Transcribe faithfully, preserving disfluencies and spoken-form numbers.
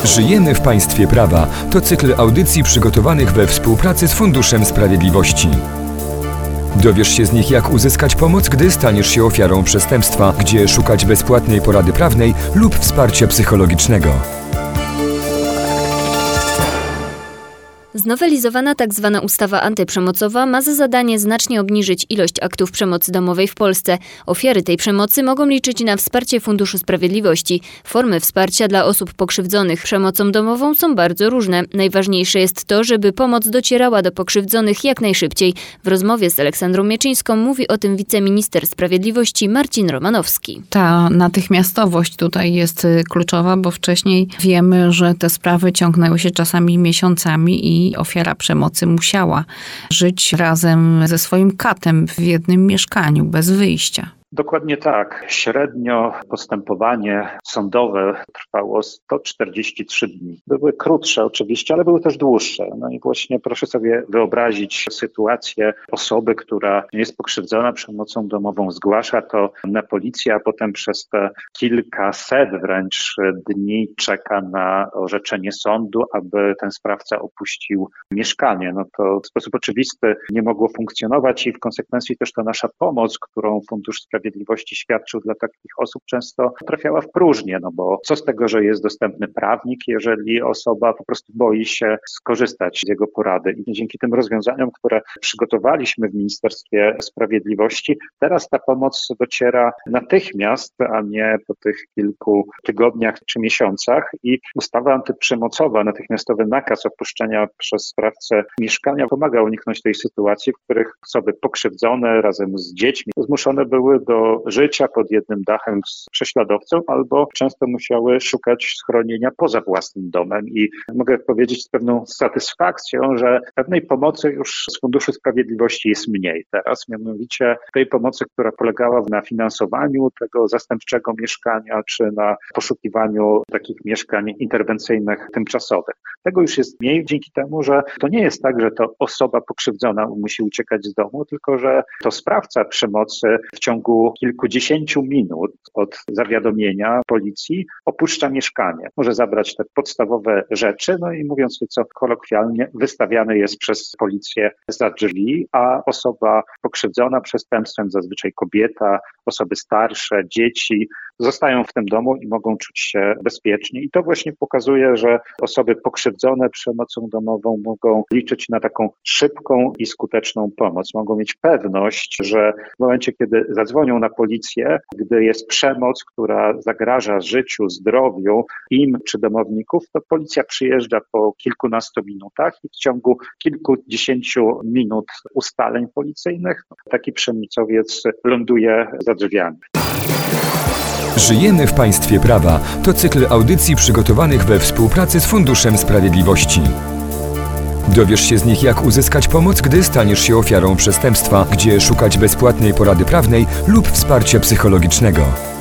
Żyjemy w państwie prawa. To cykl audycji przygotowanych we współpracy z Funduszem Sprawiedliwości. Dowiesz się z nich, jak uzyskać pomoc, gdy staniesz się ofiarą przestępstwa, gdzie szukać bezpłatnej porady prawnej lub wsparcia psychologicznego. Znowelizowana tzw. ustawa antyprzemocowa ma za zadanie znacznie obniżyć ilość aktów przemocy domowej w Polsce. Ofiary tej przemocy mogą liczyć na wsparcie Funduszu Sprawiedliwości. Formy wsparcia dla osób pokrzywdzonych przemocą domową są bardzo różne. Najważniejsze jest to, żeby pomoc docierała do pokrzywdzonych jak najszybciej. W rozmowie z Aleksandrą Mieczyńską mówi o tym wiceminister sprawiedliwości Marcin Romanowski. Ta natychmiastowość tutaj jest kluczowa, bo wcześniej wiemy, że te sprawy ciągnęły się czasami miesiącami i ofiara przemocy musiała żyć razem ze swoim katem w jednym mieszkaniu, bez wyjścia. Dokładnie tak. Średnio postępowanie sądowe trwało sto czterdzieści trzy dni. Były krótsze oczywiście, ale były też dłuższe. No i właśnie proszę sobie wyobrazić sytuację osoby, która jest pokrzywdzona przemocą domową, zgłasza to na policję, a potem przez te kilkaset wręcz dni czeka na orzeczenie sądu, aby ten sprawca opuścił mieszkanie. No to w sposób oczywisty nie mogło funkcjonować i w konsekwencji też ta nasza pomoc, którą Fundusz Sprawiedliwości świadczył dla takich osób, często trafiała w próżnię, no bo co z tego, że jest dostępny prawnik, jeżeli osoba po prostu boi się skorzystać z jego porady. I dzięki tym rozwiązaniom, które przygotowaliśmy w Ministerstwie Sprawiedliwości, teraz ta pomoc dociera natychmiast, a nie po tych kilku tygodniach czy miesiącach. I ustawa antyprzemocowa, natychmiastowy nakaz opuszczenia przez sprawcę mieszkania pomaga uniknąć tej sytuacji, w których osoby pokrzywdzone razem z dziećmi zmuszone były do życia pod jednym dachem z prześladowcą albo często musiały szukać schronienia poza własnym domem. I mogę powiedzieć z pewną satysfakcją, że pewnej pomocy już z Funduszu Sprawiedliwości jest mniej teraz, mianowicie tej pomocy, która polegała na finansowaniu tego zastępczego mieszkania czy na poszukiwaniu takich mieszkań interwencyjnych tymczasowych. Tego już jest mniej dzięki temu, że to nie jest tak, że to osoba pokrzywdzona musi uciekać z domu, tylko że to sprawca przemocy w ciągu kilkudziesięciu minut od zawiadomienia policji opuszcza mieszkanie. Może zabrać te podstawowe rzeczy, no i mówiąc co kolokwialnie, wystawiany jest przez policję za drzwi, a osoba pokrzywdzona przestępstwem, zazwyczaj kobieta, osoby starsze, dzieci, zostają w tym domu i mogą czuć się bezpiecznie. I to właśnie pokazuje, że osoby pokrzywdzone przemocą domową mogą liczyć na taką szybką i skuteczną pomoc. Mogą mieć pewność, że w momencie, kiedy zadzwonią na policję, gdy jest przemoc, która zagraża życiu, zdrowiu im czy domowników, to policja przyjeżdża po kilkunastu minutach i w ciągu kilkudziesięciu minut ustaleń policyjnych taki przemocowiec ląduje za drzwiami. Żyjemy w państwie prawa. To cykl audycji przygotowanych we współpracy z Funduszem Sprawiedliwości. Dowiesz się z nich, jak uzyskać pomoc, gdy staniesz się ofiarą przestępstwa, gdzie szukać bezpłatnej porady prawnej lub wsparcia psychologicznego.